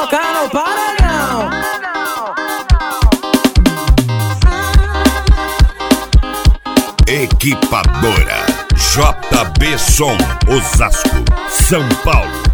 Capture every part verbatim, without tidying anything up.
colocar no paredão. Equipadora J B Som, Osasco, São Paulo.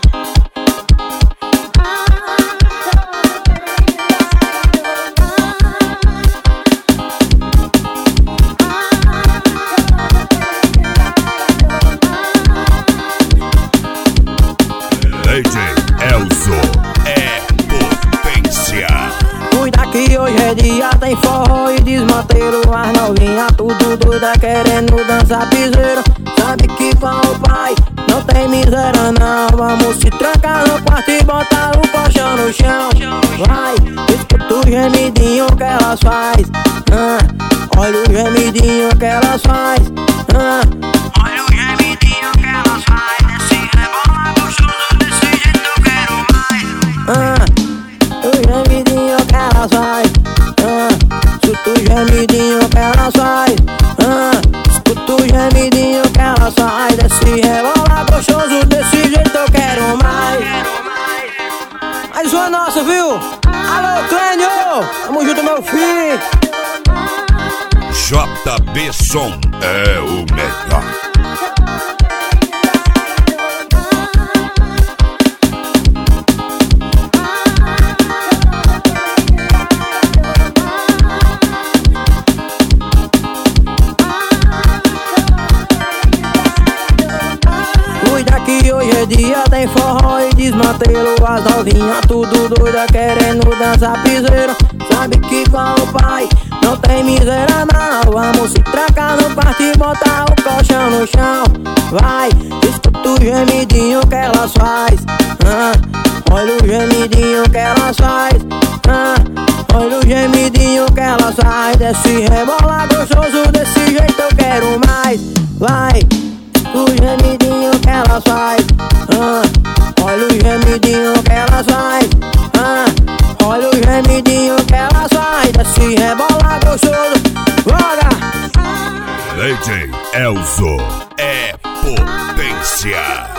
D J Elzo é potência. Cuida que hoje é dia, tem forró e desmantelo. As novinha tudo doida querendo dançar piseiro. Sabe que com o pai não tem miséria não. Vamos se trancar no quarto e botar o colchão no chão. Vai, escuta o gemidinho que elas faz. ah, Olha o gemidinho que elas faz. ah, Olha o gemidinho que elas faz. Esse rebola gostoso, desse jeito eu quero mais. ah, O gemidinho que elas faz. ah, Escuta o gemidinho que elas faz. ah, Escuta o gemidinho que elas faz. Desse rebola gostoso, desse jeito eu quero mais. Mais uma nossa, viu? Alô, Clênio! Tamo junto, meu filho! J B Som é o melhor. Cuida que hoje é dia, tem forró e desmantelo. As novinha tudo doida querendo dançar piseiro. Sabe que com o pai não tem miséria não. Vamos se trancar no quarto e botar o colchão no chão. Vai, escuta o gemidinho que elas faz. ah, Olha o gemidinho que elas faz. ah, Olha o gemidinho que elas faz. Desse rebola gostoso, desse jeito eu quero mais. Vai, o gemidinho que elas faz. ah, Olha o gemidinho que elas faz. ah, Olha o gemidinho que elas faz. Desse rebola gostoso. Bora! D J Elzo é potência.